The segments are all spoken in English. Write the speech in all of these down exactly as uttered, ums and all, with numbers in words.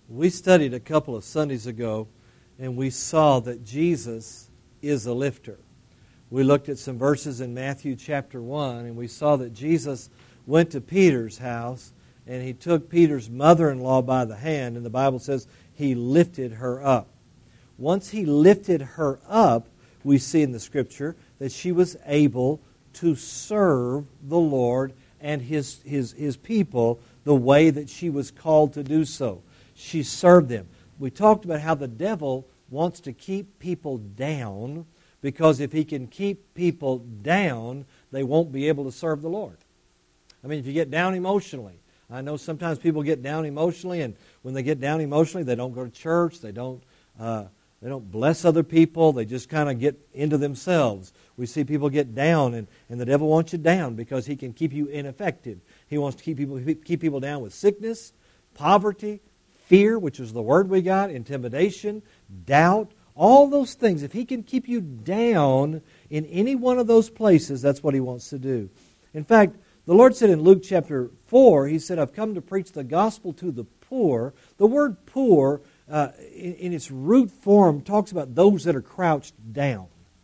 We studied a couple of Sundays ago, and we saw that Jesus is a lifter. We looked at some verses in Matthew chapter one, and we saw that Jesus went to Peter's house, and he took Peter's mother-in-law by the hand, and the Bible says he lifted her up. Once he lifted her up, we see in the Scripture that she was able to serve the Lord and His, His, His people the way that she was called to do so. She served them. We talked about how the devil wants to keep people down, because if he can keep people down, they won't be able to serve the Lord. I mean, if you get down emotionally, I know sometimes people get down emotionally, and when they get down emotionally, they don't go to church, they don't uh, they don't bless other people, they just kind of get into themselves. We see people get down, and, and the devil wants you down because he can keep you ineffective. He wants to keep people keep people down with sickness, poverty, fear, which is the word we got, intimidation, doubt, all those things. If he can keep you down in any one of those places, that's what he wants to do. In fact, the Lord said in Luke chapter four, He said, I've come to preach the gospel to the poor. The word poor, uh, in, in its root form, talks about those that are crouched down.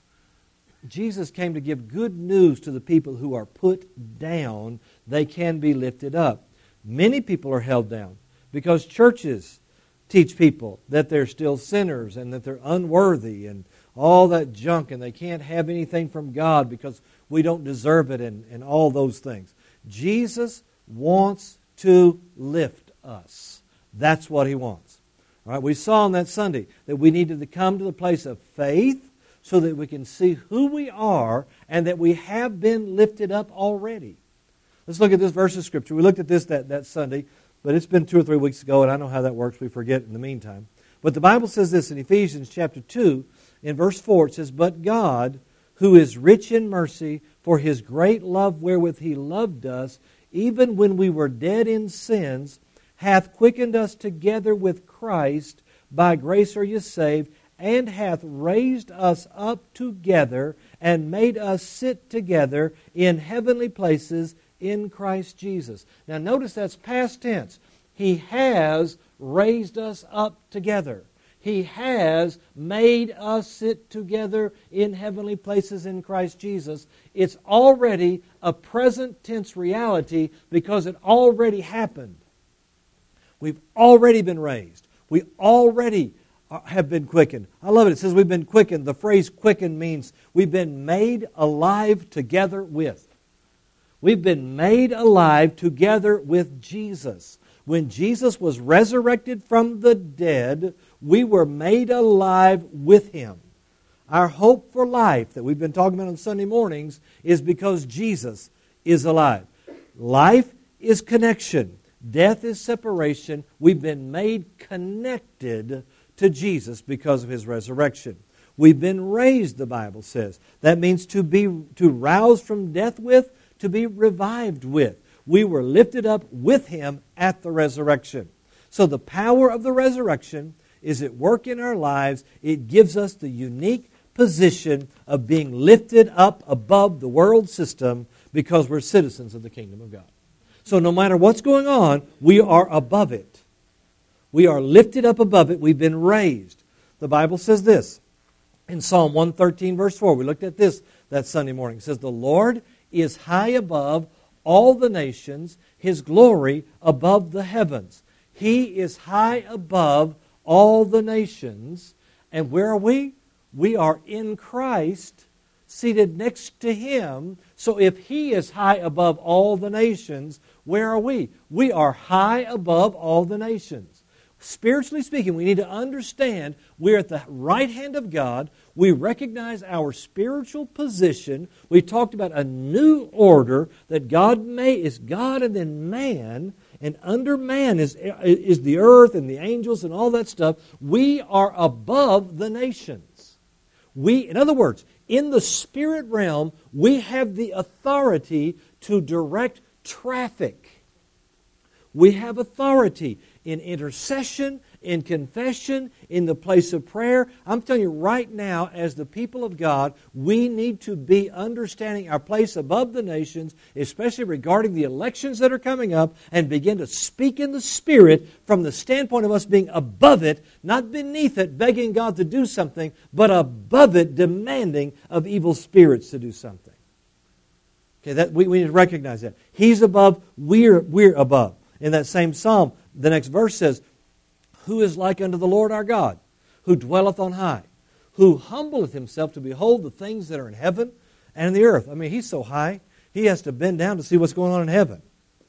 Jesus came to give good news to the people who are put down. They can be lifted up. Many people are held down because churches teach people that they're still sinners and that they're unworthy and all that junk, and they can't have anything from God because we don't deserve it, and, and all those things. Jesus wants to lift us. That's what He wants. All right, we saw on that Sunday that we needed to come to the place of faith so that we can see who we are and that we have been lifted up already. Let's look at this verse of Scripture. We looked at this that, that Sunday, but it's been two or three weeks ago, and I know how that works. We forget in the meantime. But the Bible says this in Ephesians chapter two, in verse four, it says, But God, who is rich in mercy, for His great love wherewith He loved us, even when we were dead in sins, hath quickened us together with Christ. By grace are ye saved, and hath raised us up together, and made us sit together in heavenly places in Christ Jesus. Now notice that's past tense. He has raised us up together. He has made us sit together in heavenly places in Christ Jesus. It's already a present tense reality because it already happened. We've already been raised. We already have been quickened. I love it. It says we've been quickened. The phrase quickened means we've been made alive together with. We've been made alive together with Jesus. When Jesus was resurrected from the dead, we were made alive with Him. Our hope for life that we've been talking about on Sunday mornings is because Jesus is alive. Life is connection. Death is separation. We've been made connected to Jesus because of His resurrection. We've been raised, the Bible says. That means to be to rouse from death with, to be revived with. We were lifted up with Him at the resurrection. So the power of the resurrection is at work in our lives. It gives us the unique position of being lifted up above the world system because we're citizens of the kingdom of God. So no matter what's going on, we are above it. We are lifted up above it. We've been raised. The Bible says this in Psalm one thirteen, verse four. We looked at this that Sunday morning. It says, The Lord is high above all the nations, His glory above the heavens. He is high above all the nations. And where are we? We are in Christ, seated next to Him. So if He is high above all the nations, where are we? We are high above all the nations. Spiritually speaking, we need to understand we're at the right hand of God. We recognize our spiritual position. We talked about a new order that God made is God and then man, and under man is, is the earth and the angels and all that stuff. We are above the nations. We, in other words, in the spirit realm, we have the authority to direct traffic. We have authority. in intercession, in confession, in the place of prayer. I'm telling you right now, as the people of God, we need to be understanding our place above the nations, especially regarding the elections that are coming up, and begin to speak in the Spirit from the standpoint of us being above it, not beneath it, begging God to do something, but above it, demanding of evil spirits to do something. Okay, that we, we need to recognize that. He's above, we're, we're above. In that same psalm, the next verse says, who is like unto the Lord our God, who dwelleth on high, who humbleth himself to behold the things that are in heaven and in the earth. I mean, he's so high, he has to bend down to see what's going on in heaven.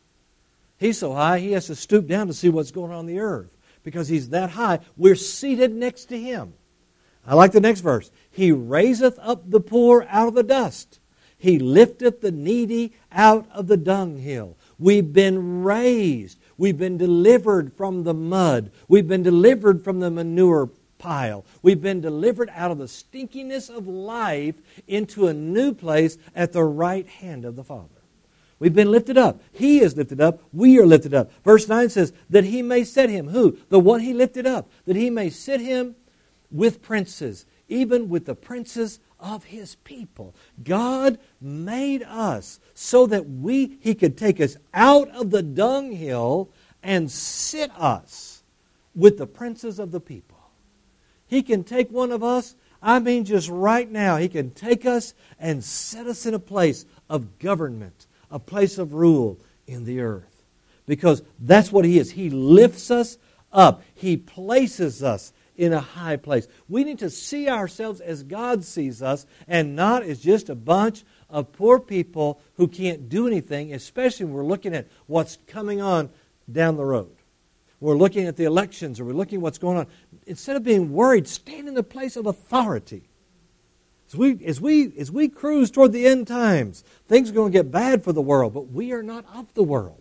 He's so high, he has to stoop down to see what's going on in the earth. Because he's that high, we're seated next to him. I like the next verse. He raiseth up the poor out of the dust. He lifteth the needy out of the dunghill. We've been raised. We've been delivered from the mud. We've been delivered from the manure pile. We've been delivered out of the stinkiness of life into a new place at the right hand of the Father. We've been lifted up. He is lifted up. We are lifted up. Verse nine says, that he may set him, who? The one he lifted up. That he may sit him with princes, even with the princes of his people. God made us so that we, he could take us out of the dunghill and sit us with the princes of the people. He can take one of us, I mean just right now, he can take us and set us in a place of government, a place of rule in the earth. Because that's what he is. He lifts us up. He places us in a high place. We need to see ourselves as God sees us and not as just a bunch of poor people who can't do anything, especially when we're looking at what's coming on down the road. We're looking at the elections or we're looking at what's going on. Instead of being worried, stand in the place of authority. As we, as we, as we cruise toward the end times, things are going to get bad for the world, but we are not of the world.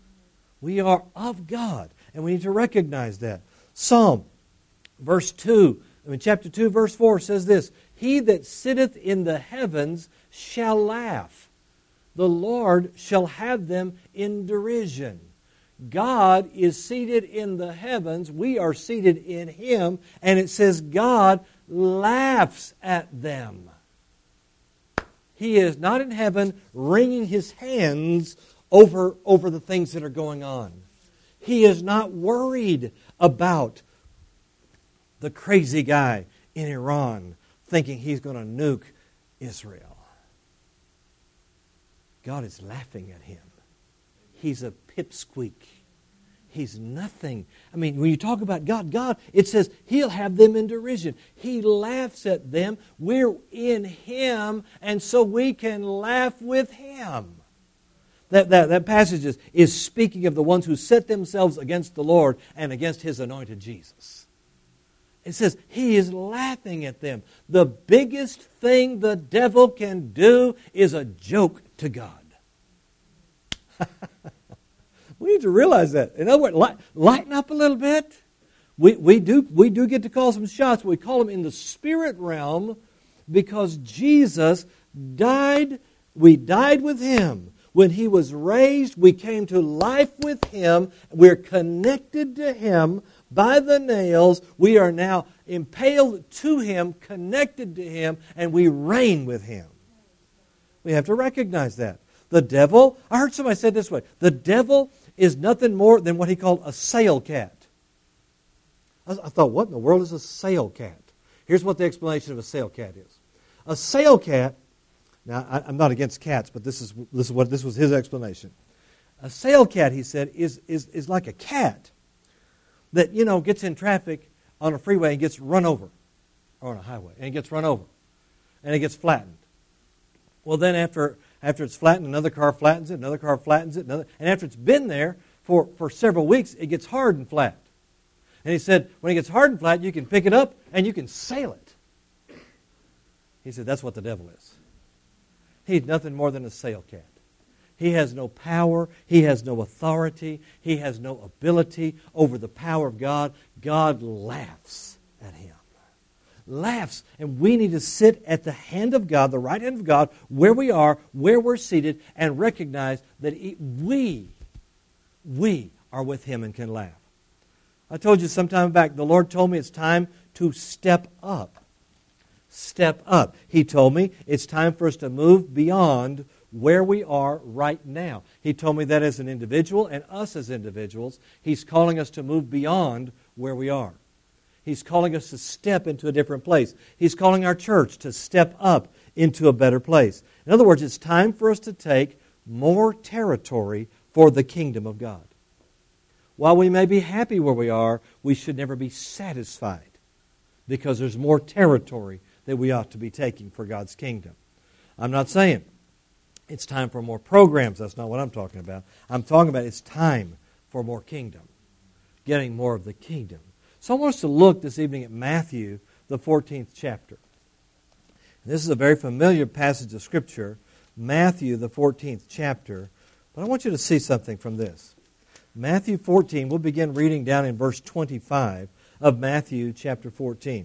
We are of God, and we need to recognize that. Psalm Verse two, I mean, chapter two, verse four says this, he that sitteth in the heavens shall laugh. The Lord shall have them in derision. God is seated in the heavens. We are seated in Him. And it says God laughs at them. He is not in heaven wringing His hands over, over the things that are going on. He is not worried about the crazy guy in Iran thinking he's going to nuke Israel. God is laughing at him. He's a pipsqueak. He's nothing. I mean, when you talk about God, God, it says He'll have them in derision. He laughs at them. We're in Him, and so we can laugh with Him. That, that, that passage is, is speaking of the ones who set themselves against the Lord and against His anointed Jesus. It says He is laughing at them. The biggest thing the devil can do is a joke to God. We need to realize that. In other words, light, lighten up a little bit. We, we, do, we do get to call some shots. We call them in the spirit realm because Jesus died. We died with Him. When He was raised, we came to life with Him. We're connected to Him by the nails. We are now impaled to Him, connected to Him, and we reign with Him. We have to recognize that. The devil, I heard somebody say it this way, the devil is nothing more than what he called a sail cat. I thought, what in the world is a sail cat? Here's what the explanation of a sail cat is. A sail cat, now I'm not against cats, but this is this is what this was his explanation. A sail cat, he said, is is is like a cat that, you know, gets in traffic on a freeway and gets run over, or on a highway, and it gets run over, and it gets flattened. Well, then after after it's flattened, another car flattens it, another car flattens it, another, and after it's been there for, for several weeks, it gets hard and flat. And he said, when it gets hard and flat, you can pick it up and you can sail it. He said, that's what the devil is. He's nothing more than a sail cat. He has no power. He has no authority. He has no ability over the power of God. God laughs at him. Laughs. And we need to sit at the hand of God, the right hand of God, where we are, where we're seated, and recognize that we, we are with Him and can laugh. I told you some time back, the Lord told me it's time to step up. Step up. He told me it's time for us to move beyond where we are right now. He told me that as an individual and us as individuals, He's calling us to move beyond where we are. He's calling us to step into a different place. He's calling our church to step up into a better place. In other words, it's time for us to take more territory for the kingdom of God. While we may be happy where we are, we should never be satisfied because there's more territory that we ought to be taking for God's kingdom. I'm not saying it's time for more programs. That's not what I'm talking about. I'm talking about it's time for more kingdom, getting more of the kingdom. So I want us to look this evening at Matthew, the fourteenth chapter. This is a very familiar passage of Scripture, Matthew, the fourteenth chapter. But I want you to see something from this. Matthew fourteen, we'll begin reading down in verse twenty-five of Matthew chapter fourteen.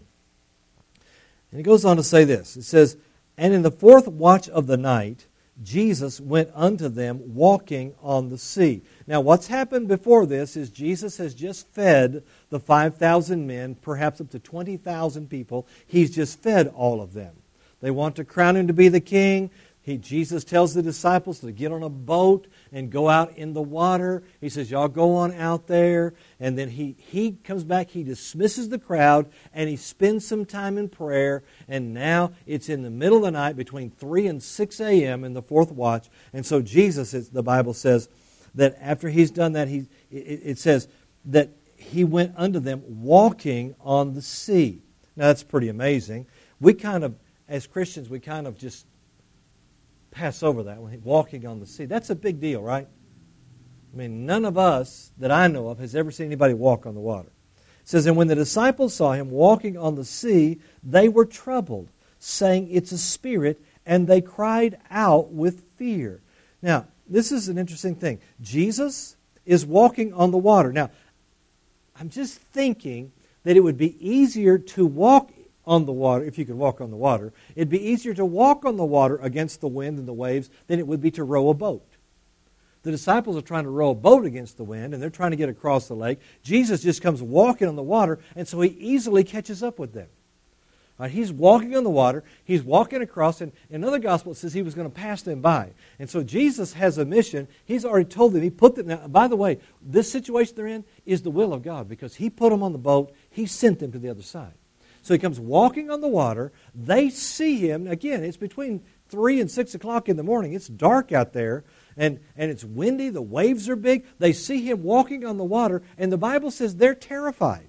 And it goes on to say this. It says, "And in the fourth watch of the night, Jesus went unto them walking on the sea." Now, what's happened before this is Jesus has just fed the five thousand men, perhaps up to twenty thousand people. He's just fed all of them. They want to crown Him to be the king. He, Jesus tells the disciples to get on a boat and go out in the water. He says, y'all go on out there. And then he, he comes back, He dismisses the crowd, and He spends some time in prayer. And now it's in the middle of the night between three and six a.m. in the fourth watch. And so Jesus, the Bible says, that after He's done that, he, it, it says that He went unto them walking on the sea. Now that's pretty amazing. We kind of, as Christians, we kind of just pass over that, walking on the sea. That's a big deal, right? I mean, none of us that I know of has ever seen anybody walk on the water. It says, "And when the disciples saw Him walking on the sea, they were troubled, saying, It's a spirit, and they cried out with fear." Now, this is an interesting thing. Jesus is walking on the water. Now, I'm just thinking that it would be easier to walk on the water, if you could walk on the water, it'd be easier to walk on the water against the wind and the waves than it would be to row a boat. The disciples are trying to row a boat against the wind, and they're trying to get across the lake. Jesus just comes walking on the water, and so He easily catches up with them. Right, he's walking on the water. He's walking across, and in another gospel it says He was going to pass them by. And so Jesus has a mission. He's already told them. He put them. Now, by the way, this situation they're in is the will of God because He put them on the boat. He sent them to the other side. So He comes walking on the water. They see Him. Again, it's between three and six o'clock in the morning. It's dark out there, and, and it's windy. The waves are big. They see Him walking on the water, and the Bible says they're terrified.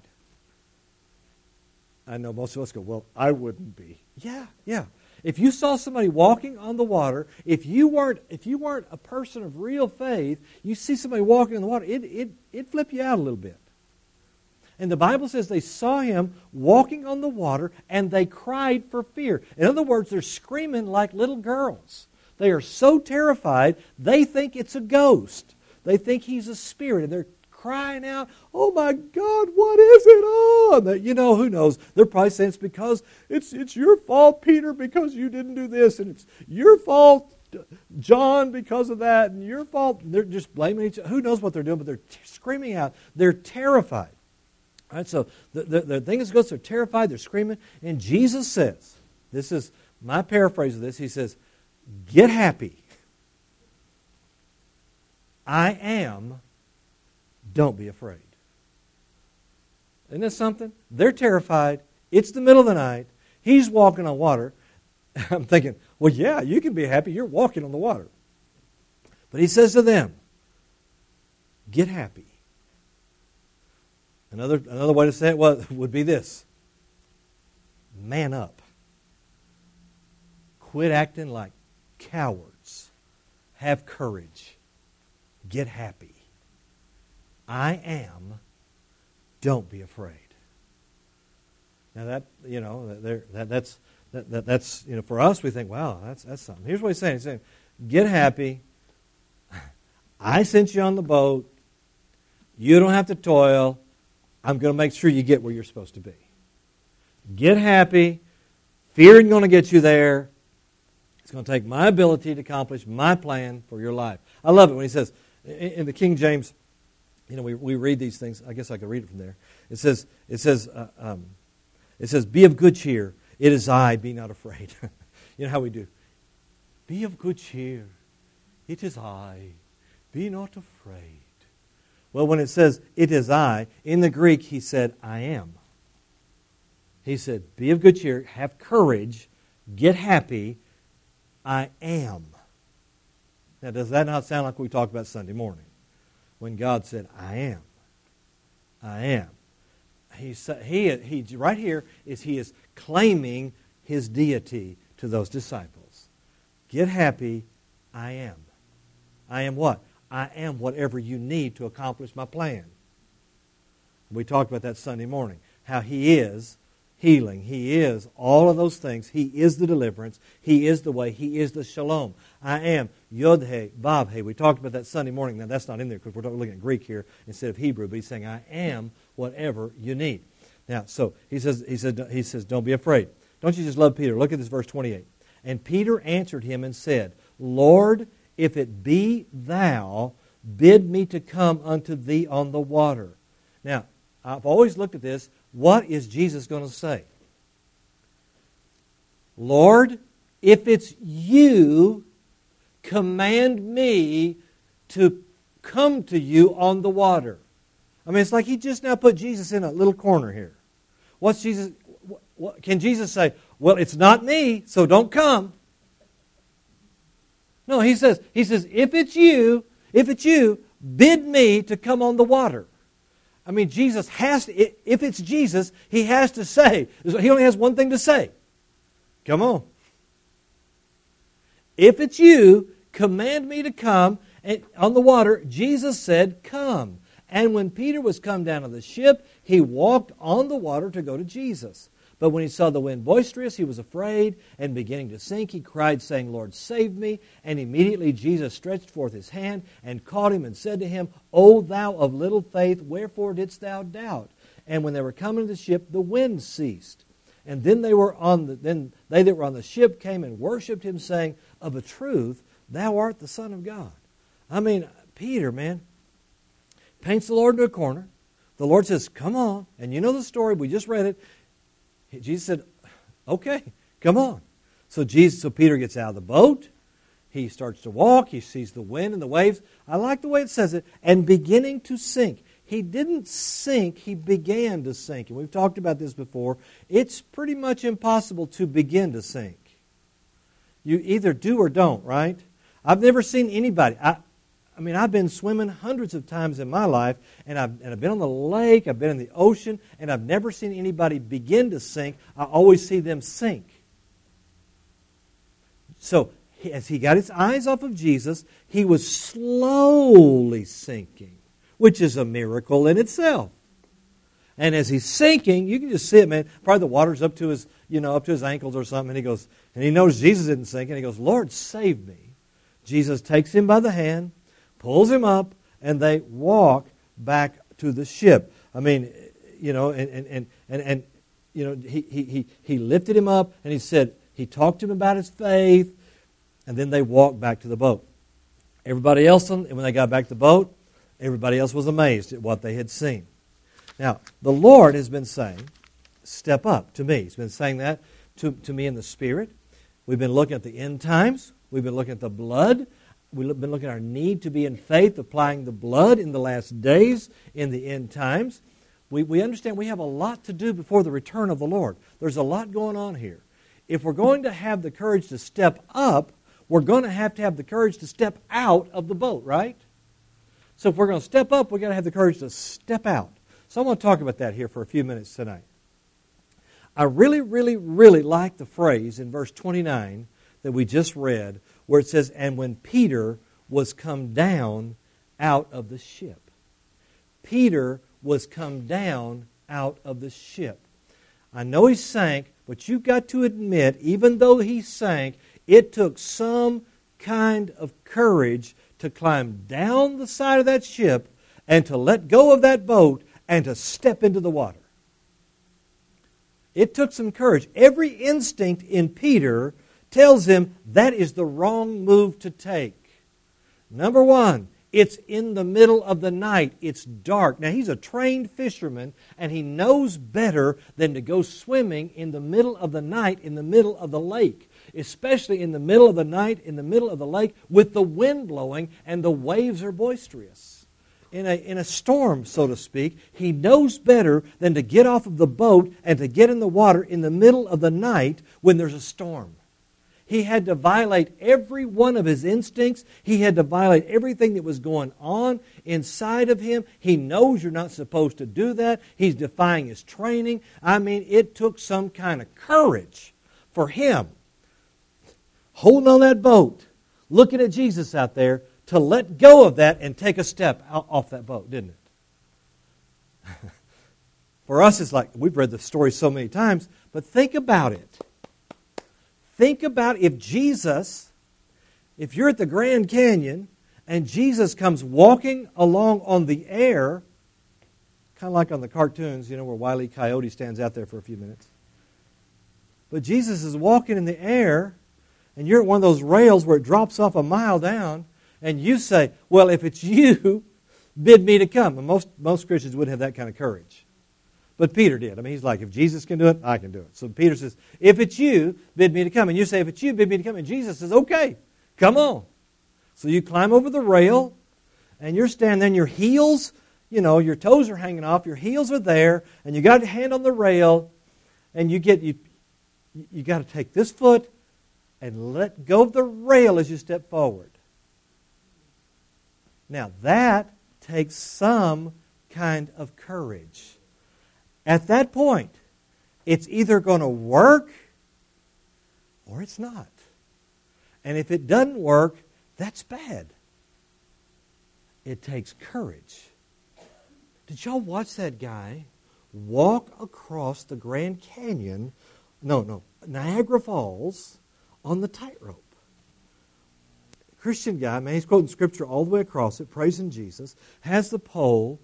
I know most of us go, well, I wouldn't be. Yeah, yeah. If you saw somebody walking on the water, if you weren't if you weren't a person of real faith, you see somebody walking on the water, it it it'd flip you out a little bit. And the Bible says they saw Him walking on the water, and they cried for fear. In other words, they're screaming like little girls. They are so terrified, they think it's a ghost. They think He's a spirit, and they're crying out, "Oh my God, what is it on?" You know, who knows? They're probably saying it's because it's it's your fault, Peter, because you didn't do this, and it's your fault, John, because of that, and your fault. They're just blaming each other. Who knows what they're doing, but they're t- screaming out. They're terrified. All right, so the, the, the thing is, goes, they're terrified, they're screaming, and Jesus says, this is my paraphrase of this, He says, "Get happy. I am. Don't be afraid." Isn't this something? They're terrified. It's the middle of the night. He's walking on water. I'm thinking, well, yeah, you can be happy. You're walking on the water. But He says to them, "Get happy." Another, another way to say it was, would be this. Man up. Quit acting like cowards. Have courage. Get happy. I am. Don't be afraid. Now that, you know, that, that's that, that, that's you know, for us we think, wow, that's that's something. Here's what He's saying. He's saying, get happy. I sent you on the boat. You don't have to toil. I'm going to make sure you get where you're supposed to be. Get happy. Fear isn't going to get you there. It's going to take my ability to accomplish my plan for your life. I love it when He says, in the King James You know, we, we read these things. I guess I could read it from there. It says, it says, uh, um, it says, be of good cheer. It is I, be not afraid. You know how we do. Be of good cheer. It is I, be not afraid. Well, when it says, it is I, in the Greek, he said, I am. He said, be of good cheer, have courage, get happy, I am. Now, does that not sound like we talked about Sunday morning? When God said, I am. I am. He, he, he, right here is he is claiming his deity to those disciples. Get happy, I am. I am what? I am whatever you need to accomplish my plan. We talked about that Sunday morning. How he is healing. He is all of those things. He is the deliverance. He is the way. He is the shalom. I am Yod-He, Vav-He. We talked about that Sunday morning. Now that's not in there because we're looking at Greek here instead of Hebrew. But he's saying, I am whatever you need. Now, so he says, he said, he says, don't be afraid. Don't you just love Peter? Look at this verse twenty-eight. And Peter answered him and said, Lord, if it be thou, bid me to come unto thee on the water. Now, I've always looked at this. What is Jesus going to say? Lord, if it's you, command me to come to you on the water. I mean, it's like he just now put Jesus in a little corner here. What's Jesus? What, can Jesus say, well, it's not me, so don't come? No, he says, he says, if it's you, if it's you, bid me to come on the water. I mean, Jesus has to, if it's Jesus, he has to say, he only has one thing to say. Come on. If it's you, command me to come and on the water. Jesus said, come. And when Peter was come down to the ship, he walked on the water to go to Jesus. But when he saw the wind boisterous, he was afraid, and beginning to sink, he cried, saying, Lord, save me. And immediately Jesus stretched forth his hand and caught him and said to him, O thou of little faith, wherefore didst thou doubt? And when they were coming to the ship, the wind ceased. And then they were on the then they that were on the ship came and worshipped him, saying, Of a truth, thou art the Son of God. I mean, Peter, man, paints the Lord into a corner. The Lord says, come on. And you know the story. We just read it. Jesus said, okay, come on. So Jesus, so Peter gets out of the boat. He starts to walk. He sees the wind and the waves. I like the way it says it. And beginning to sink. He didn't sink. He began to sink. And we've talked about this before. It's pretty much impossible to begin to sink. You either do or don't, right? I've never seen anybody. I, I mean, I've been swimming hundreds of times in my life, and I've, and I've been on the lake, I've been in the ocean, and I've never seen anybody begin to sink. I always see them sink. So, as he got his eyes off of Jesus, he was slowly sinking, which is a miracle in itself. And as he's sinking, you can just see it, man. Probably the water's up to his, you know, up to his ankles or something, and he goes, and he knows Jesus isn't sinking, and he goes, Lord, save me. Jesus takes him by the hand, pulls him up, and they walk back to the ship. I mean, you know, and and and and, and you know, he, he he he lifted him up, and he said, he talked to him about his faith, and then they walked back to the boat. Everybody else, when they got back to the boat, everybody else was amazed at what they had seen. Now, the Lord has been saying, step up to me. He's been saying that to, to me in the Spirit. We've been looking at the end times. We've been looking at the blood. We've been looking at our need to be in faith, applying the blood in the last days, in the end times. We, we understand we have a lot to do before the return of the Lord. There's a lot going on here. If we're going to have the courage to step up, we're going to have to have the courage to step out of the boat, right? So if we're going to step up, we've got to have the courage to step out. So I want to talk about that here for a few minutes tonight. I really, really, really like the phrase in verse twenty-nine that we just read, where it says, and when Peter was come down out of the ship. Peter was come down out of the ship. I know he sank, but you've got to admit, even though he sank, it took some kind of courage to climb down the side of that ship and to let go of that boat and to step into the water. It took some courage. Every instinct in Peter tells him that is the wrong move to take. Number one, It's in the middle of the night. It's dark. Now, he's a trained fisherman, and he knows better than to go swimming in the middle of the night in the middle of the lake, especially in the middle of the night in the middle of the lake with the wind blowing and the waves are boisterous. In a, in a storm, so to speak, he knows better than to get off of the boat and to get in the water in the middle of the night when there's a storm. He had to violate every one of his instincts. He had to violate everything that was going on inside of him. He knows you're not supposed to do that. He's defying his training. I mean, it took some kind of courage for him, holding on that boat, looking at Jesus out there, to let go of that and take a step out off that boat, didn't it? For us, it's like, we've read the story so many times, but think about it. Think about if Jesus, if you're at the Grand Canyon and Jesus comes walking along on the air, kind of like on the cartoons, you know, where Wile E. Coyote stands out there for a few minutes. But Jesus is walking in the air, and you're at one of those rails where it drops off a mile down, and you say, well, if it's you, bid me to come. And most, most Christians wouldn't have that kind of courage. But Peter did. I mean, he's like, if Jesus can do it, I can do it. So Peter says, if it's you, bid me to come. And you say, if it's you, bid me to come. And Jesus says, okay, come on. So you climb over the rail, and you're standing there, and your heels, you know, your toes are hanging off, your heels are there, and you got your hand on the rail, and you get, you, you got to take this foot and let go of the rail as you step forward. Now, that takes some kind of courage. At that point, it's either going to work or it's not. And if it doesn't work, that's bad. It takes courage. Did y'all watch that guy walk across the Grand Canyon, no, no, Niagara Falls, on the tightrope? Christian guy, man, he's quoting Scripture all the way across it, praising Jesus, has the pole.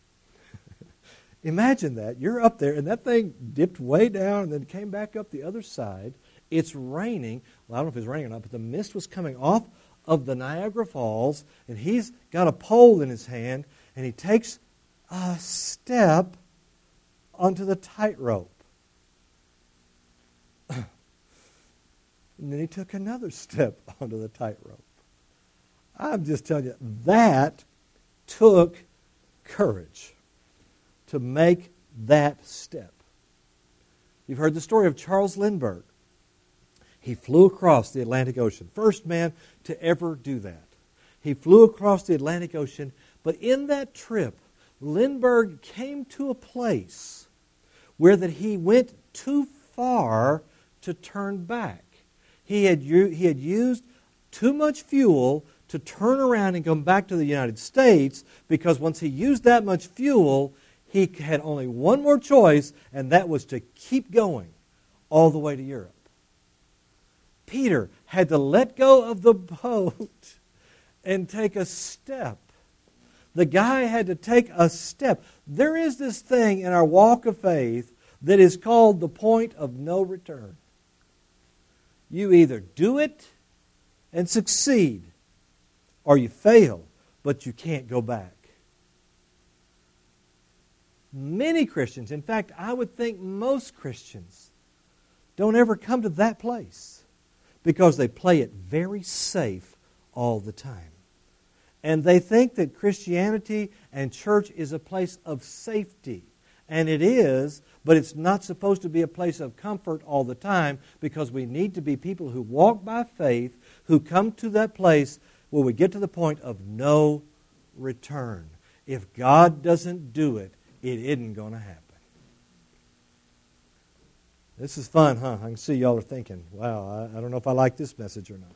Imagine that. You're up there, and that thing dipped way down and then came back up the other side. It's raining. Well, I don't know if it's raining or not, but the mist was coming off of the Niagara Falls, and he's got a pole in his hand, and he takes a step onto the tightrope. And then he took another step onto the tightrope. I'm just telling you, that took courage to make that step. You've heard the story of Charles Lindbergh. He flew across the Atlantic Ocean. First man to ever do that. He flew across the Atlantic Ocean, but in that trip, Lindbergh came to a place where that he went too far to turn back. He had, he had used too much fuel to turn around and come back to the United States, because once he used that much fuel, he had only one more choice, and that was to keep going all the way to Europe. Peter had to let go of the boat and take a step. The guy had to take a step. There is this thing in our walk of faith that is called the point of no return. You either do it and succeed, or you fail, but you can't go back. Many Christians, in fact, I would think most Christians, don't ever come to that place because they play it very safe all the time. And they think that Christianity and church is a place of safety. And it is, but it's not supposed to be a place of comfort all the time, because we need to be people who walk by faith, who come to that place where we get to the point of no return. If God doesn't do it, it isn't going to happen. This is fun, huh? I can see y'all are thinking, wow, I, I don't know if I like this message or not.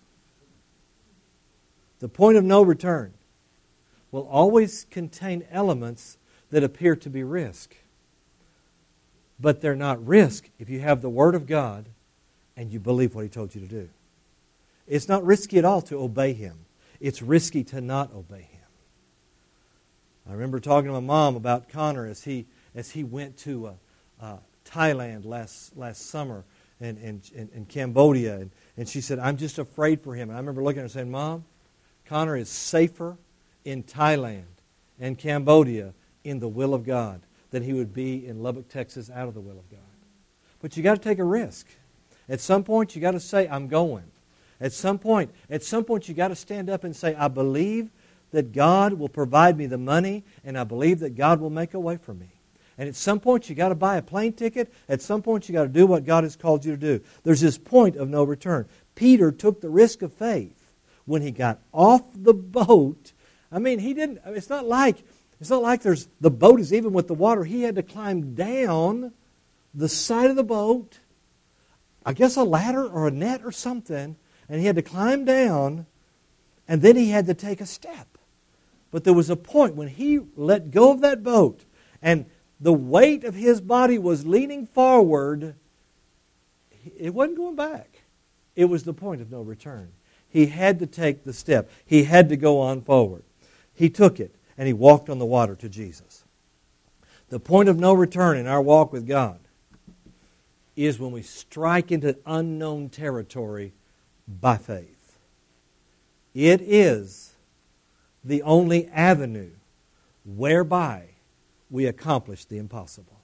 The point of no return will always contain elements that appear to be risk. But they're not risk if you have the Word of God and you believe what He told you to do. It's not risky at all to obey Him. It's risky to not obey Him. I remember talking to my mom about Connor as he as he went to uh, uh, Thailand last last summer and, and, and, and Cambodia. And, and she said, I'm just afraid for him. And I remember looking at her and saying, Mom, Connor is safer in Thailand and Cambodia in the will of God than he would be in Lubbock, Texas, out of the will of God. But you got to take a risk. At some point, you got to say, I'm going. At some point, at some point, you got to stand up and say, I believe that God will provide me the money, and I believe that God will make a way for me. And at some point, you got to buy a plane ticket. At some point, you got to do what God has called you to do. There's this point of no return. Peter took the risk of faith when he got off the boat. I mean, he didn't. It's not like it's not like there's the boat is even with the water. He had to climb down the side of the boat, I guess a ladder or a net or something, and he had to climb down, and then he had to take a step. But there was a point when he let go of that boat, and the weight of his body was leaning forward. It wasn't going back. It was the point of no return. He had to take the step. He had to go on forward. He took it, and he walked on the water to Jesus. The point of no return in our walk with God is when we strike into unknown territory by faith. It is the only avenue whereby we accomplish the impossible.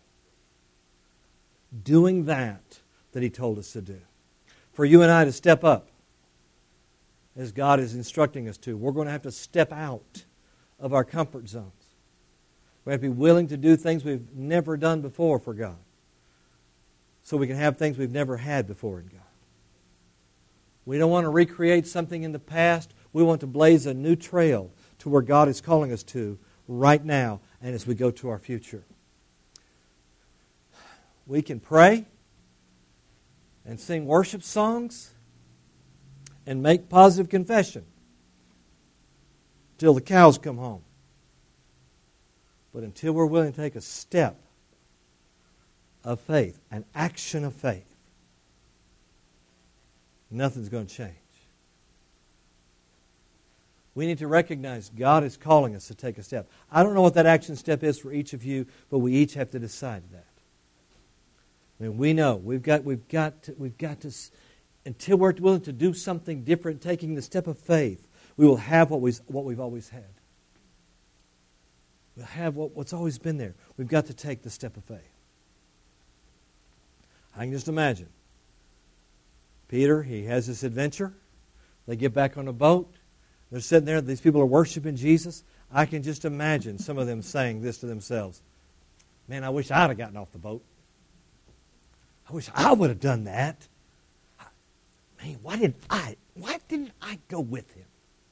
Doing that that He told us to do. For you and I to step up, as God is instructing us to, we're going to have to step out of our comfort zones. We have to be willing to do things we've never done before for God, so we can have things we've never had before in God. We don't want to recreate something in the past. We want to blaze a new trail to where God is calling us to right now and as we go to our future. We can pray and sing worship songs and make positive confession till the cows come home. But until we're willing to take a step of faith, an action of faith, nothing's going to change. We need to recognize God is calling us to take a step. I don't know what that action step is for each of you, but we each have to decide that. I mean, we know we've got we've got to, we've got to until we're willing to do something different, taking the step of faith, we will have what we what we've always had. We'll have what, what's always been there. We've got to take the step of faith. I can just imagine. Peter, he has this adventure. They get back on a boat. They're sitting there. These people are worshiping Jesus. I can just imagine some of them saying this to themselves. Man, I wish I'd have gotten off the boat. I wish I would have done that. Man, why didn't I? Why didn't I go with him?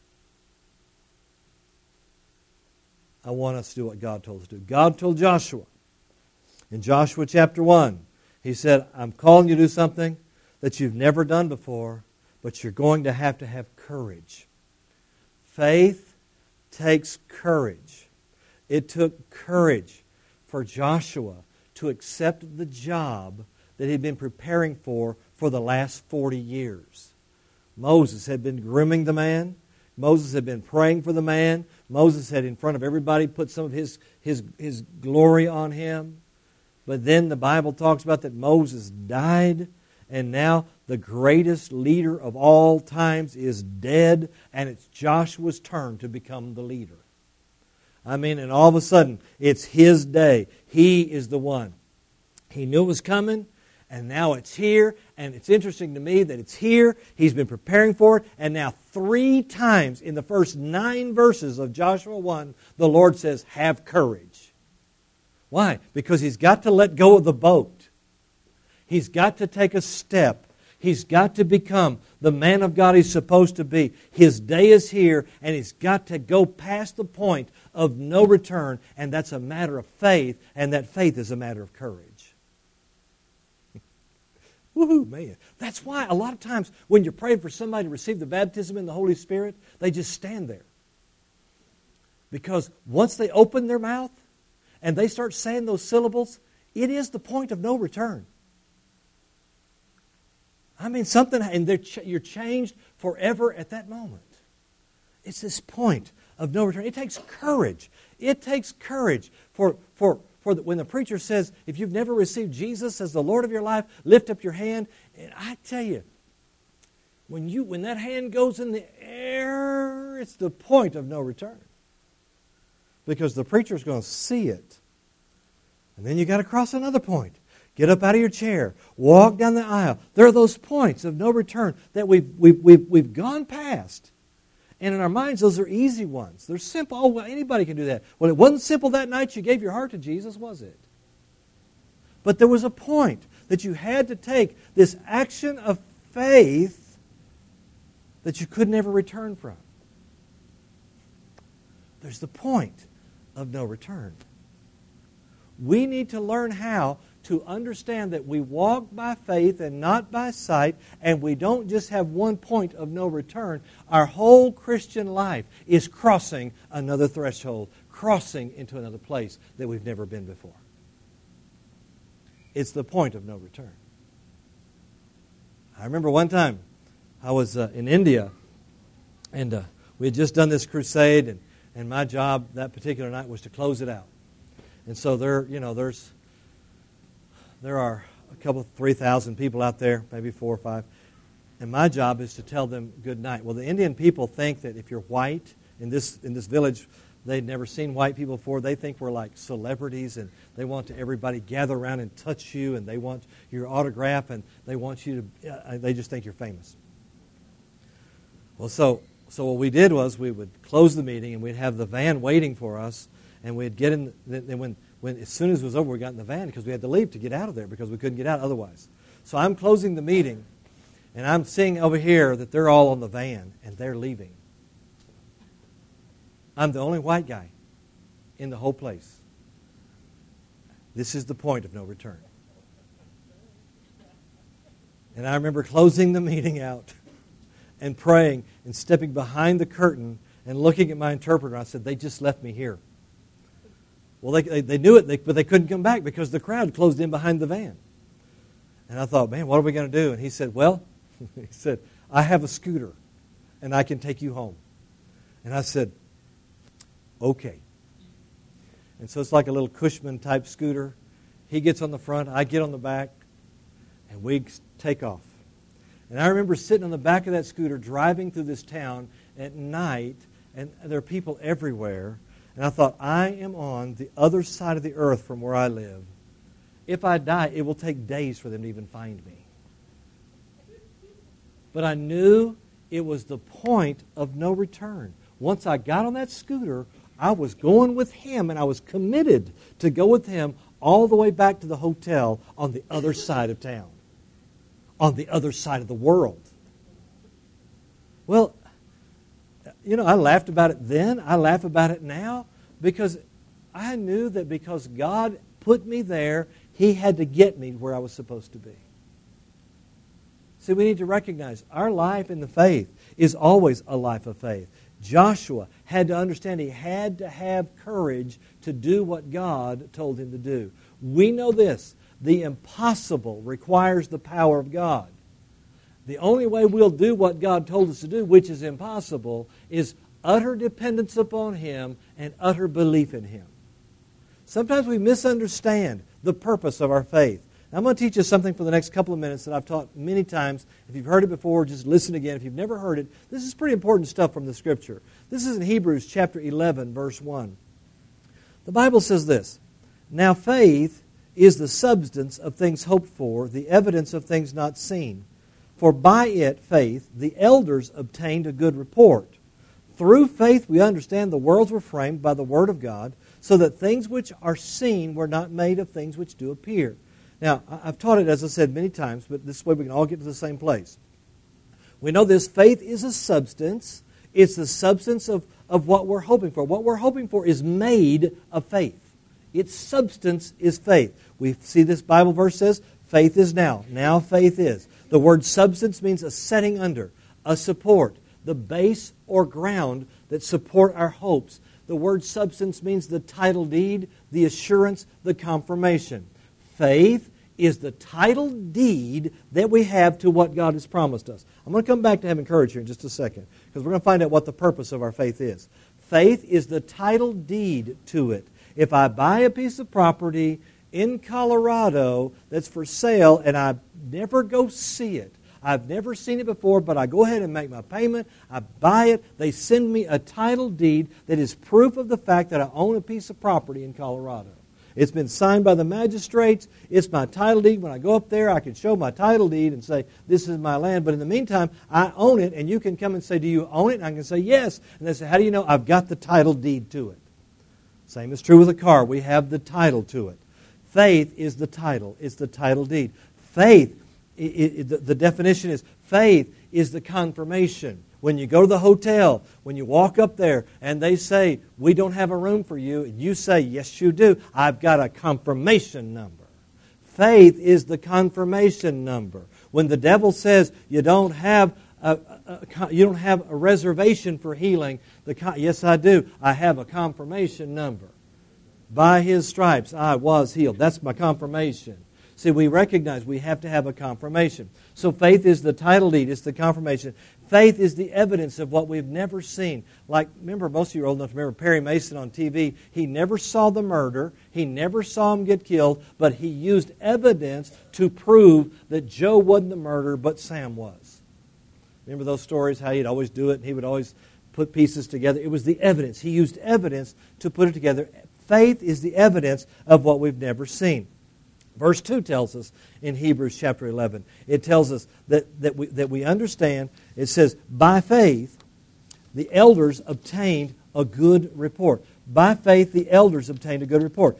I want us to do what God told us to do. God told Joshua in Joshua chapter one, He said, I'm calling you to do something that you've never done before, but you're going to have to have courage. Faith takes courage. It took courage for Joshua to accept the job that he'd been preparing for for the last forty years. Moses had been grooming the man. Moses had been praying for the man. Moses had in front of everybody put some of his, his, his glory on him. But then the Bible talks about that Moses died, and now the greatest leader of all times is dead, and it's Joshua's turn to become the leader. I mean, and all of a sudden, it's his day. He is the one. He knew it was coming, and now it's here. And it's interesting to me that it's here. He's been preparing for it. And now three times in the first nine verses of Joshua one, the Lord says, have courage. Why? Because he's got to let go of the boat. He's got to take a step. He's got to become the man of God he's supposed to be. His day is here, and he's got to go past the point of no return, and that's a matter of faith, and that faith is a matter of courage. Woohoo, man. That's why a lot of times when you're praying for somebody to receive the baptism in the Holy Spirit, they just stand there. Because once they open their mouth and they start saying those syllables, it is the point of no return. I mean, something, and you're changed forever at that moment. It's this point of no return. It takes courage. It takes courage for, for, for the, when the preacher says, if you've never received Jesus as the Lord of your life, lift up your hand. And I tell you, when you when that hand goes in the air, it's the point of no return. because the preacher's going to see it. And then you got to cross another point. Get up out of your chair. Walk down the aisle. There are those points of no return that we've, we've, we've, we've gone past. And in our minds, those are easy ones. They're simple. Oh, well, anybody can do that. Well, it wasn't simple that night you gave your heart to Jesus, was it? But there was a point that you had to take this action of faith that you could never return from. There's the point of no return. We need to learn how to understand that we walk by faith and not by sight, and we don't just have one point of no return. Our whole Christian life is crossing another threshold, crossing into another place that we've never been before. It's the point of no return. I remember one time I was uh, in India, and uh, we had just done this crusade, and, and my job that particular night was to close it out. And so there, you know, there's there are a couple, three thousand people out there, maybe four or five, and my job is to tell them good night. Well, the Indian people think that if you're white in this in this village, they'd never seen white people before. They think we're like celebrities, and they want to everybody gather around and touch you, and they want your autograph, and they want you to. Uh, they just think you're famous. Well, so so what we did was we would close the meeting, and we'd have the van waiting for us, and we'd get in. Then when when as soon as it was over, we got in the van because we had to leave to get out of there because we couldn't get out otherwise. So I'm closing the meeting, and I'm seeing over here that they're all on the van and they're leaving. I'm the only white guy in the whole place. This is the point of no return. And I remember closing the meeting out and praying and stepping behind the curtain and looking at my interpreter. I said, they just left me here. Well, they they, they knew it, they, but they couldn't come back because the crowd closed in behind the van. And I thought, man, what are we going to do? And he said, well, he said, I have a scooter, and I can take you home. And I said, okay. And so it's like a little Cushman-type scooter. He gets on the front, I get on the back, and we take off. And I remember sitting on the back of that scooter driving through this town at night, and there are people everywhere. And I thought, I am on the other side of the earth from where I live. If I die, it will take days for them to even find me. But I knew it was the point of no return. Once I got on that scooter, I was going with him, and I was committed to go with him all the way back to the hotel on the other side of town, on the other side of the world. Well, you know, I laughed about it then. I laugh about it now because I knew that because God put me there, He had to get me where I was supposed to be. See, we need to recognize our life in the faith is always a life of faith. Joshua had to understand he had to have courage to do what God told him to do. We know this. The impossible requires the power of God. The only way we'll do what God told us to do, which is impossible, is utter dependence upon Him and utter belief in Him. Sometimes we misunderstand the purpose of our faith. Now, I'm going to teach you something for the next couple of minutes that I've taught many times. If you've heard it before, just listen again. If you've never heard it, this is pretty important stuff from the Scripture. This is in Hebrews chapter eleven, verse one. The Bible says this, now faith is the substance of things hoped for, the evidence of things not seen. For by it, faith, the elders obtained a good report. Through faith we understand the worlds were framed by the Word of God, so that things which are seen were not made of things which do appear. Now, I've taught it, as I said, many times, but this way we can all get to the same place. We know this faith is a substance. It's the substance of, of what we're hoping for. What we're hoping for is made of faith. Its substance is faith. We see this Bible verse says, faith is now. Now faith is. The word substance means a setting under, a support, the base or ground that support our hopes. The word substance means the title deed, the assurance, the confirmation. Faith is the title deed that we have to what God has promised us. I'm going to come back to having courage here in just a second because we're going to find out what the purpose of our faith is. Faith is the title deed to it. If I buy a piece of property in Colorado that's for sale and I never go see it, I've never seen it before, but I go ahead and make my payment. I buy it. They send me a title deed that is proof of the fact that I own a piece of property in Colorado. It's been signed by the magistrates. It's my title deed. When I go up there, I can show my title deed and say, this is my land. But in the meantime, I own it, and you can come and say, do you own it? And I can say, yes. And they say, how do you know? I've got the title deed to it. Same is true with a car. We have the title to it. Faith is the title. It's the title deed. Faith, it, it, the, the definition is, faith is the confirmation. When you go to the hotel, when you walk up there and they say, we don't have a room for you, and you say, yes, you do, I've got a confirmation number. Faith is the confirmation number. When the devil says you don't have a, a, a you don't have a reservation for healing, the yes, I do. I have a confirmation number. By His stripes I was healed. That's my confirmation. See, we recognize we have to have a confirmation. So faith is the title deed. It's the confirmation. Faith is the evidence of what we've never seen. Like, remember, most of you are old enough to remember Perry Mason on T V. He never saw the murder. He never saw him get killed. But he used evidence to prove that Joe wasn't the murderer, but Sam was. Remember those stories, how he'd always do it, and he would always put pieces together? It was the evidence. He used evidence to put it together. Faith is the evidence of what we've never seen. Verse two tells us in Hebrews chapter eleven, it tells us that, that, we, that we understand, it says, by faith the elders obtained a good report. By faith the elders obtained a good report.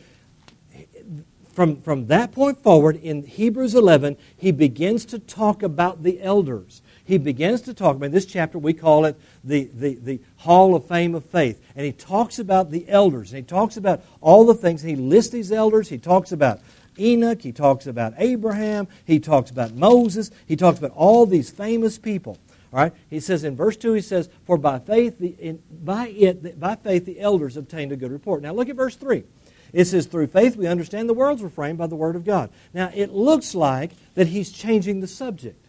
From, from that point forward, in Hebrews eleven, he begins to talk about the elders. He begins to talk about, in this chapter we call it the, the, the Hall of Fame of Faith. And he talks about the elders. And he talks about all the things. He lists these elders. He talks about Enoch, he talks about Abraham, he talks about Moses, he talks about all these famous people. All right? He says in verse two, he says, for by faith, the, in, by it, by faith the elders obtained a good report. Now look at verse three. It says, through faith we understand the worlds were framed by the word of God. Now it looks like that he's changing the subject.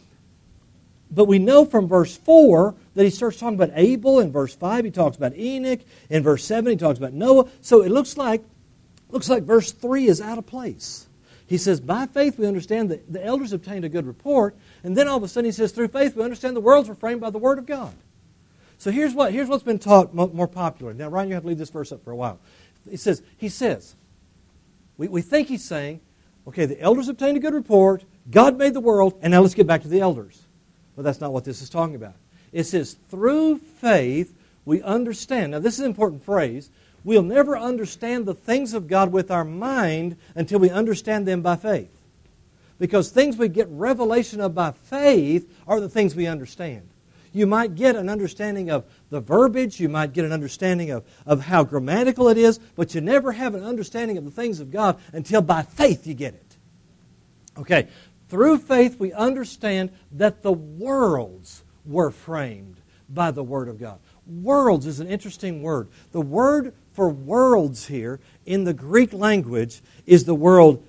But we know from verse four that he starts talking about Abel. In verse five he talks about Enoch. In verse seven he talks about Noah. So it looks like Looks like verse three is out of place. He says, by faith we understand that the elders obtained a good report. And then all of a sudden he says, through faith we understand the worlds were framed by the word of God. So here's what here's what's been taught more popular. Now, Ryan, you have to leave this verse up for a while. He says, he says, we, we think he's saying, okay, the elders obtained a good report, God made the world, and now let's get back to the elders. But that's not what this is talking about. It says, through faith we understand. Now, this is an important phrase. We'll never understand the things of God with our mind until we understand them by faith. Because things we get revelation of by faith are the things we understand. You might get an understanding of the verbiage, you might get an understanding of, of how grammatical it is, but you never have an understanding of the things of God until by faith you get it. Okay, through faith we understand that the worlds were framed by the Word of God. Worlds is an interesting word. The word for worlds here in the Greek language is the word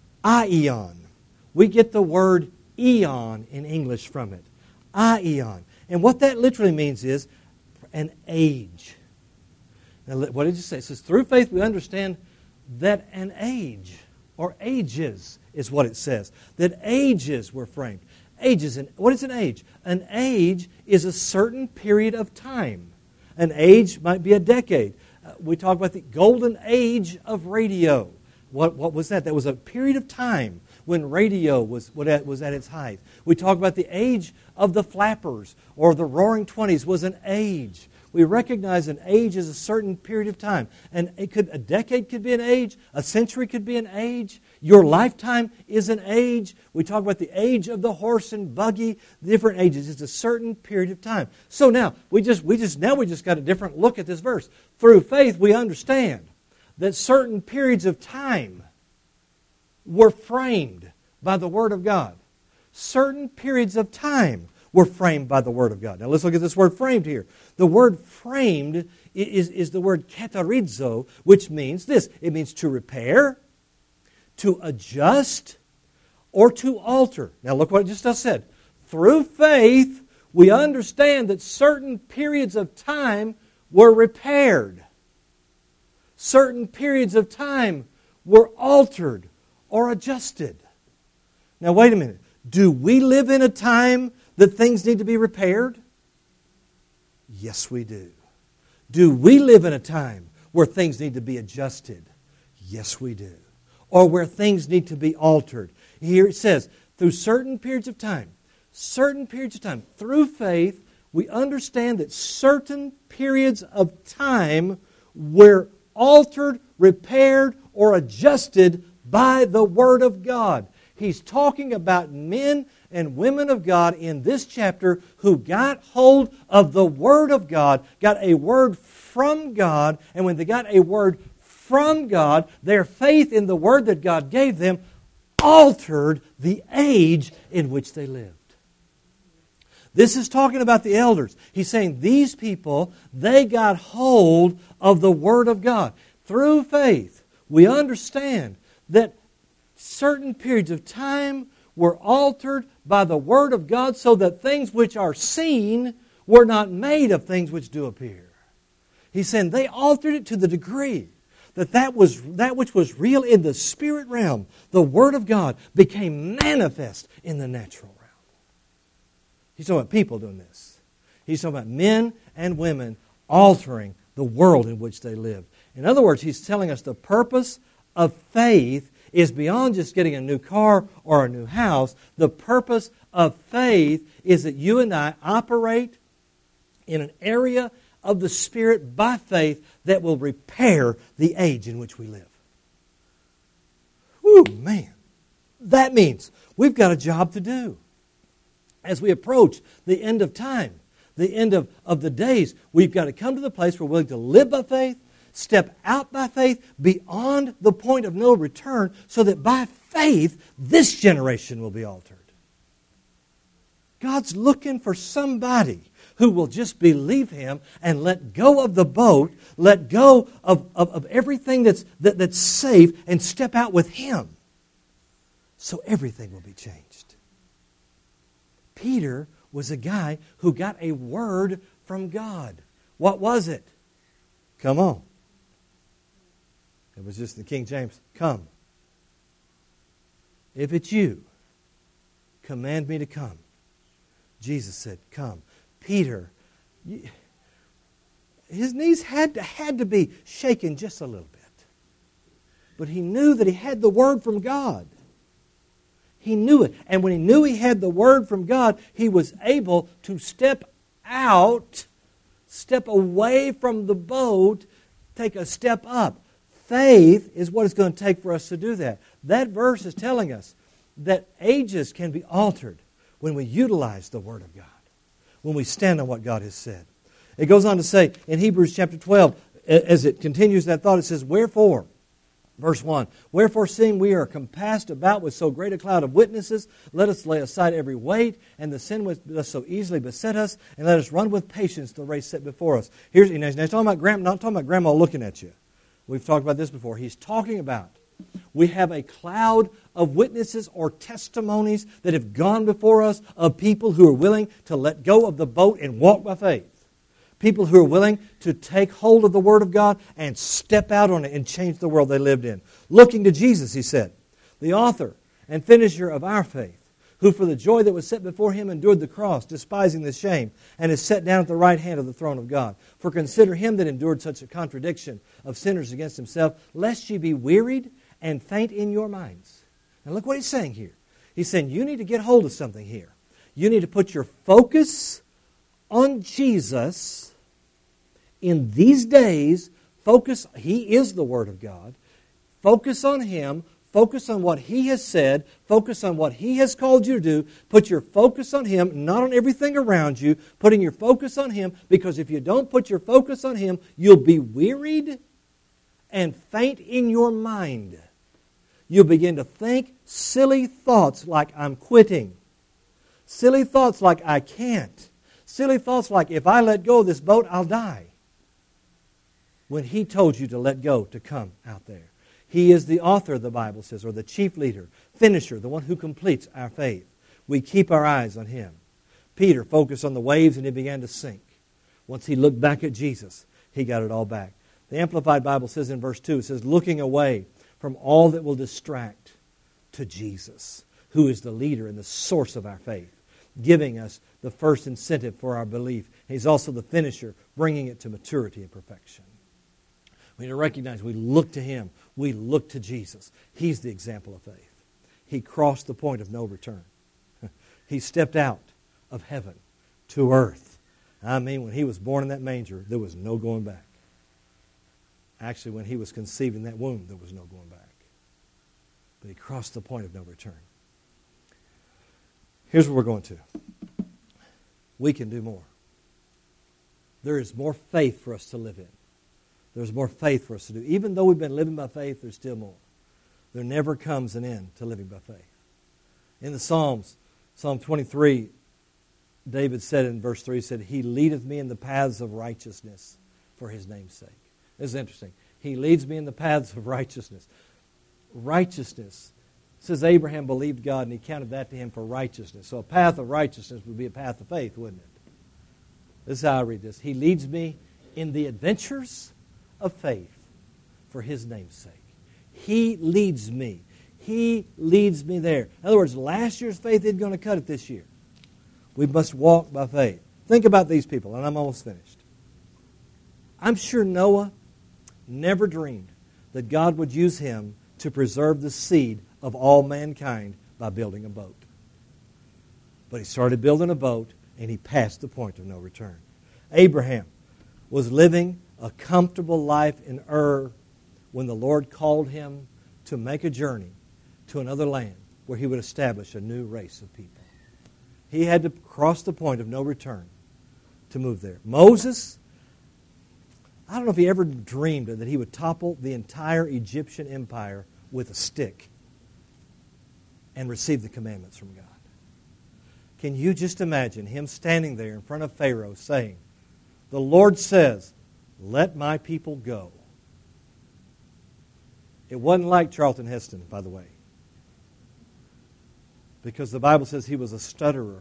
aion. We get the word eon in English from it. Aion. And what that literally means is an age. Now, what did you say? It says, through faith we understand that an age, or ages is what it says, that ages were framed. Ages. And what is an age? An age is a certain period of time. An age might be a decade. Uh, we talk about the golden age of radio. What, what was that? That was a period of time when radio was, was at its height. We talk about the age of the flappers, or the roaring twenties was an age. We recognize an age is a certain period of time. And it could, a decade could be an age. A century could be an age. Your lifetime is an age. We talk about the age of the horse and buggy, different ages. It's a certain period of time. So now, we just, we just, now we just got a different look at this verse. Through faith, we understand that certain periods of time were framed by the Word of God. Certain periods of time were framed by the Word of God. Now let's look at this word framed here. The word framed is, is the word katarizo, which means this. It means to repair, to adjust, or to alter. Now look what it just said. Through faith, we understand that certain periods of time were repaired. Certain periods of time were altered or adjusted. Now wait a minute. Do we live in a time that things need to be repaired? Yes, we do. Do we live in a time where things need to be adjusted? Yes, we do. Or where things need to be altered? Here it says, through certain periods of time, certain periods of time, through faith, we understand that certain periods of time were altered, repaired, or adjusted by the Word of God. He's talking about men and women of God in this chapter who got hold of the Word of God, got a word from God, and when they got a word from God, their faith in the Word that God gave them altered the age in which they lived. This is talking about the elders. He's saying these people, they got hold of the Word of God. Through faith, we understand that certain periods of time were altered by the Word of God so that things which are seen were not made of things which do appear. He's saying they altered it to the degree that that, was, that which was real in the spirit realm, the Word of God, became manifest in the natural realm. He's talking about people doing this. He's talking about men and women altering the world in which they live. In other words, he's telling us the purpose of faith is beyond just getting a new car or a new house. The purpose of faith is that you and I operate in an area of the Spirit by faith that will repair the age in which we live. Whew, man. That means we've got a job to do. As we approach the end of time, the end of, of the days, we've got to come to the place where we're willing to live by faith, step out by faith, beyond the point of no return, so that by faith, this generation will be altered. God's looking for somebody who will just believe Him and let go of the boat, let go of, of, of everything that's, that, that's safe, and step out with Him. So everything will be changed. Peter was a guy who got a word from God. What was it? Come on. It was just the King James. Come. If it's you, command me to come. Jesus said, come. Peter, his knees had to, had to be shaken just a little bit. But he knew that he had the word from God. He knew it. And when he knew he had the word from God, he was able to step out, step away from the boat, take a step up. Faith is what it's going to take for us to do that. That verse is telling us that ages can be altered when we utilize the Word of God, when we stand on what God has said. It goes on to say in Hebrews chapter twelve, as it continues that thought, it says, wherefore, verse one, wherefore seeing we are compassed about with so great a cloud of witnesses, let us lay aside every weight and the sin which does so easily beset us, and let us run with patience the race set before us. Here's, you know, he's talking about grandma, not talking about grandma looking at you. We've talked about this before. He's talking about we have a cloud of witnesses or testimonies that have gone before us of people who are willing to let go of the boat and walk by faith. People who are willing to take hold of the Word of God and step out on it and change the world they lived in. Looking to Jesus, he said, the author and finisher of our faith, who for the joy that was set before Him endured the cross, despising the shame, and is set down at the right hand of the throne of God. For consider Him that endured such a contradiction of sinners against Himself, lest ye be wearied and faint in your minds. Now look what he's saying here. He's saying you need to get hold of something here. You need to put your focus on Jesus in these days. Focus, He is the Word of God. Focus on Him. Focus on what He has said. Focus on what He has called you to do. Put your focus on Him, not on everything around you. Putting your focus on Him, because if you don't put your focus on Him, you'll be wearied and faint in your mind. You'll begin to think silly thoughts like I'm quitting. Silly thoughts like I can't. Silly thoughts like if I let go of this boat, I'll die. When He told you to let go, to come out there. He is the author, the Bible says, or the chief leader, finisher, the one who completes our faith. We keep our eyes on Him. Peter focused on the waves and he began to sink. Once he looked back at Jesus, he got it all back. The Amplified Bible says in verse two, it says, looking away from all that will distract to Jesus, who is the leader and the source of our faith, giving us the first incentive for our belief. He's also the finisher, bringing it to maturity and perfection. We need to recognize we look to Him. We look to Jesus. He's the example of faith. He crossed the point of no return. He stepped out of heaven to earth. I mean, when He was born in that manger, there was no going back. Actually, when He was conceived in that womb, there was no going back. But He crossed the point of no return. Here's what we're going to. We can do more. There is more faith for us to live in. There's more faith for us to do. Even though we've been living by faith, there's still more. There never comes an end to living by faith. In the Psalms, Psalm twenty-three, David said in verse three, he said, He leadeth me in the paths of righteousness for His name's sake. This is interesting. He leads me in the paths of righteousness. Righteousness. It says Abraham believed God and He counted that to him for righteousness. So a path of righteousness would be a path of faith, wouldn't it? This is how I read this. He leads me in the adventures of faith for His name's sake. He leads me. He leads me there. In other words, last year's faith isn't going to cut it this year. We must walk by faith. Think about these people, and I'm almost finished. I'm sure Noah never dreamed that God would use him to preserve the seed of all mankind by building a boat. But he started building a boat, and he passed the point of no return. Abraham was living a comfortable life in Ur when the Lord called him to make a journey to another land where He would establish a new race of people. He had to cross the point of no return to move there. Moses, I don't know if he ever dreamed that he would topple the entire Egyptian empire with a stick and receive the commandments from God. Can you just imagine him standing there in front of Pharaoh saying, the Lord says, let my people go. It wasn't like Charlton Heston, by the way, because the Bible says he was a stutterer.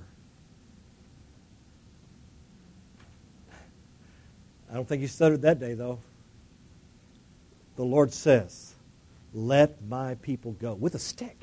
I don't think he stuttered that day, though. The Lord says, let my people go, with a stick.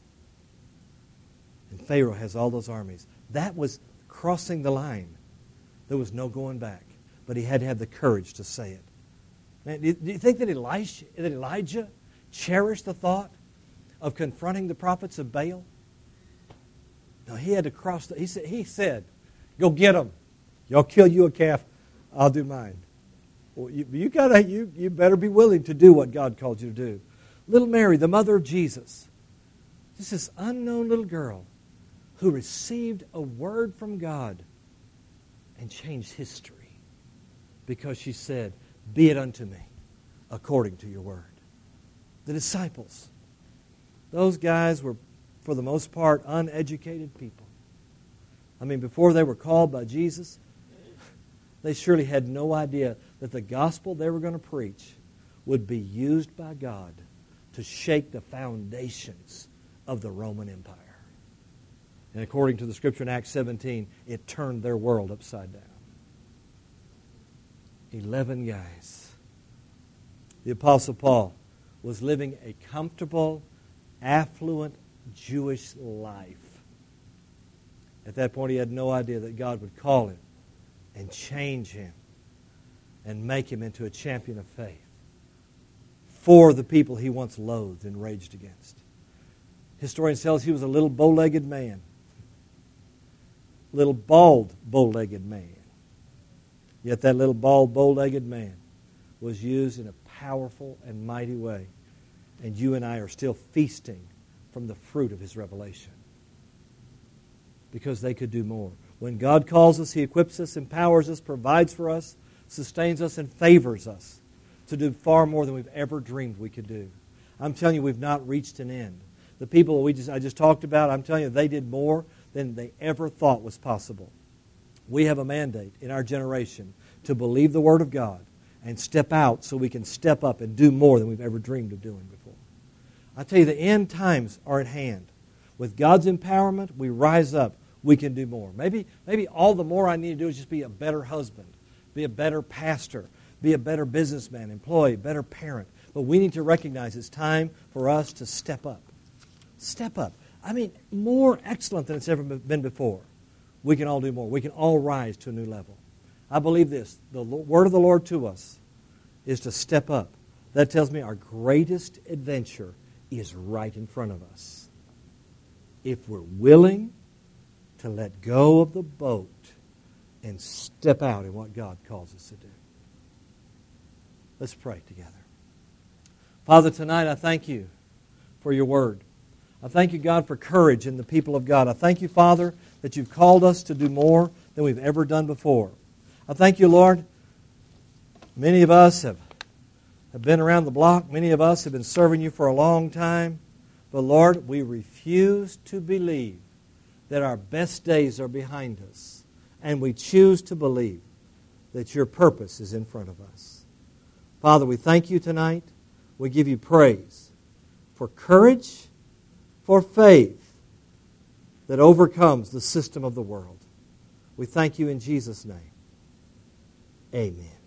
And Pharaoh has all those armies. That was crossing the line. There was no going back. But he had to have the courage to say it. Man, do you think that Elijah, that Elijah cherished the thought of confronting the prophets of Baal? No, he had to cross the... He said, he said go get them. Y'all kill you a calf, I'll do mine. Well, you, you, gotta, you, you better be willing to do what God called you to do. Little Mary, the mother of Jesus, just this unknown little girl who received a word from God and changed history because she said, be it unto me according to your word. The disciples, those guys were, for the most part, uneducated people. I mean, before they were called by Jesus, they surely had no idea that the gospel they were going to preach would be used by God to shake the foundations of the Roman Empire. And according to the Scripture in Acts seventeen, it turned their world upside down. Eleven guys. The Apostle Paul was living a comfortable, affluent Jewish life. At that point, he had no idea that God would call him and change him and make him into a champion of faith for the people he once loathed and raged against. Historians tell us he was a little bow-legged man. Little bald, bow-legged man. Yet that little bald, bow-legged man was used in a powerful and mighty way. And you and I are still feasting from the fruit of his revelation. Because they could do more. When God calls us, He equips us, empowers us, provides for us, sustains us, and favors us to do far more than we've ever dreamed we could do. I'm telling you, we've not reached an end. The people we just I just talked about, I'm telling you, they did more than they ever thought was possible. We have a mandate in our generation to believe the Word of God and step out so we can step up and do more than we've ever dreamed of doing before. I tell you, the end times are at hand. With God's empowerment, we rise up. We can do more. Maybe, maybe all the more I need to do is just be a better husband, be a better pastor, be a better businessman, employee, better parent. But we need to recognize it's time for us to step up. Step up. I mean, more excellent than it's ever been before. We can all do more. We can all rise to a new level. I believe this. The word of the Lord to us is to step up. That tells me our greatest adventure is right in front of us. If we're willing to let go of the boat and step out in what God calls us to do. Let's pray together. Father, tonight I thank you for your word. I thank you, God, for courage in the people of God. I thank you, Father, that you've called us to do more than we've ever done before. I thank you, Lord. Many of us have, have been around the block. Many of us have been serving you for a long time. But, Lord, we refuse to believe that our best days are behind us. And we choose to believe that your purpose is in front of us. Father, we thank you tonight. We give you praise for courage, for faith that overcomes the system of the world. We thank you in Jesus' name. Amen.